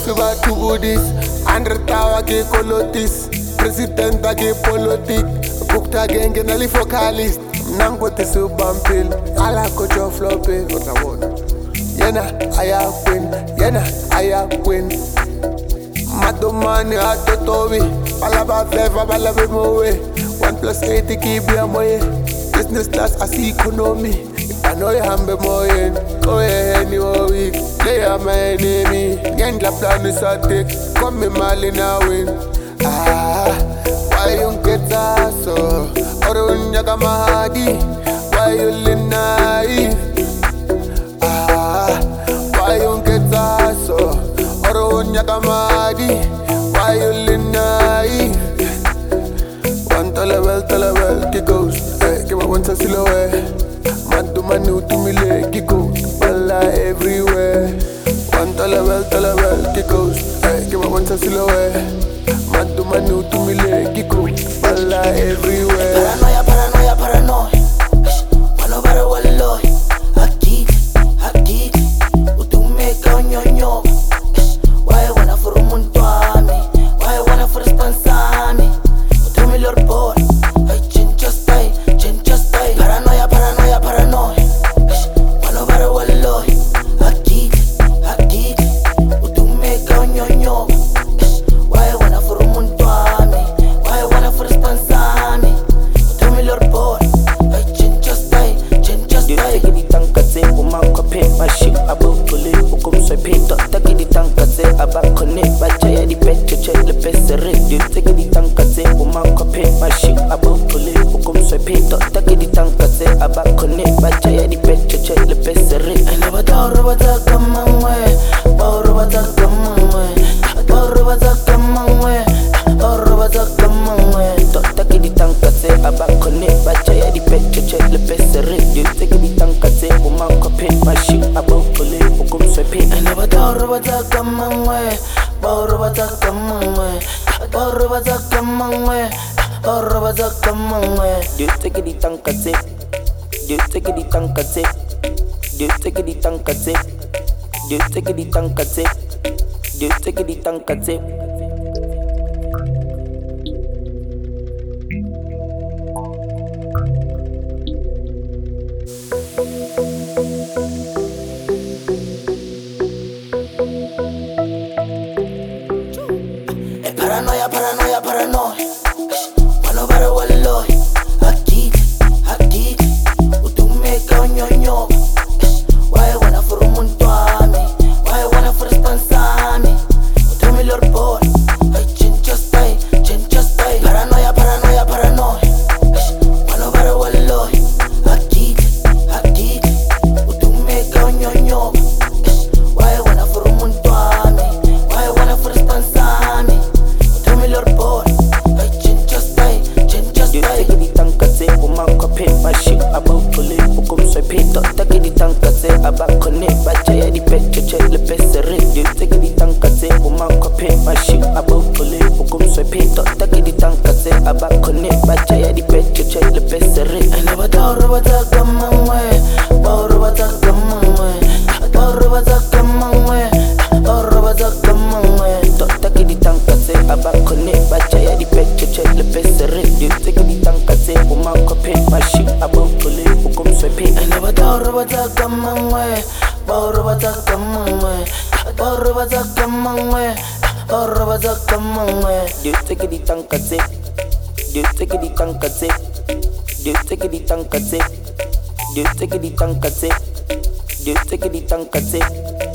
suba tubu this. Andre tawa ke kolotis. President ke politik. Bukta genge na li focalist. Nango te subampil. Ala ko jo flopil. Yena aya queen. Yena aya queen. Madomani atotobi. Balaba feva balabe mowe. 1+8 keep ya moye. Business class as economy. I know you hambe moyen. Go ahead any week. They are my enemy. Gang lap down the static. Come me mali now win. Why you get so? Or unya kamahadi. Why you live naive? Why you get so? Or unya kamahadi. Why you live naive? One level, kick goes. Give me one to silhouette. Man to manu to me leg, kick go. Balla everywhere. One level, kick goes. Give me one to silhouette. Man to manu to me leg, kick go. Balla everywhere. Paranoia. Mano para walloy. Hakik. Utume kaonyonyo. Why wanna for umuntwami? Why wanna for spansami? Utume lord boy. I change your style. Paranoia. Mano para walloy. Hakik. Utume kaonyonyo. Why wanna for umuntwami? Why wanna for spansami? Utume lord boy. I change your style. Take the tank at it, woman copy my shit above pulley, who comes so paint up, take the tank at it, about connect, but I had the pet to check the best you take the tank at it, woman copy my shit above pulley, who comes so paint up, take the tank at it, about connect, but I had the pet to check the best I never thought about that come on way, or that come on way, or that come on way, or that come on way, take the tank at it, about connect, but I had the pet to check the best you take the tank at it, woman copy my shit above pulley, who comes so paint. I never thought about that come on way, or that come on way, or that come on way, or that come on way. You take the tank at it, you take the tank at it, you take the tank at it, you take the tank at it, you take the tank at it. Paranoia. Mano para walloy. Hakik. Utume kaonyonyo. Why wanna for umuntwami? Why wanna for spansami? Utume lord boy. I change your style. Paranoia. Mano para walloy. Hakik. Utume kaonyonyo. Why wanna for umuntwami? Why wanna for spansami? Lord boy, I change your style. You take the tank at it, woman copy my shit above pulley, who comes so paint up, take the tank at it, about connect, but I had the pet to check the best you take the tank at it, woman copy my shit above pulley, who comes so paint up, take the tank at it, about connect, but I had the pet to check the best I never thought about that come on way, or that come on way, or that come on way, or that come on way, take the tank at it, about connect, but I had the pet to check the best you take the tank at it, woman copy my shit above pulley, who comes so paint. I never thought about that come on way, or that come on way, or that come on way, or that come on way. You take the tank at it, you take the tank at it, you take the tank at it, you take the tank at it, you take the tank at it.